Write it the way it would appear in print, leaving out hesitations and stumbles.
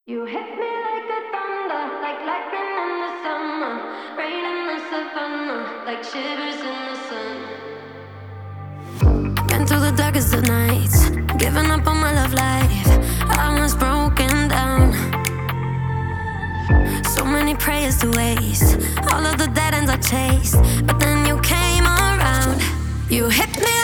You hit me like a thunder, like lightning in the summer, rain in the savannah, like shivers in the sun. Been through the darkest of nights, giving up on my love life. I was broken down, so many prayers to waste, all of the dead ends I chased. But then you came around, you hit me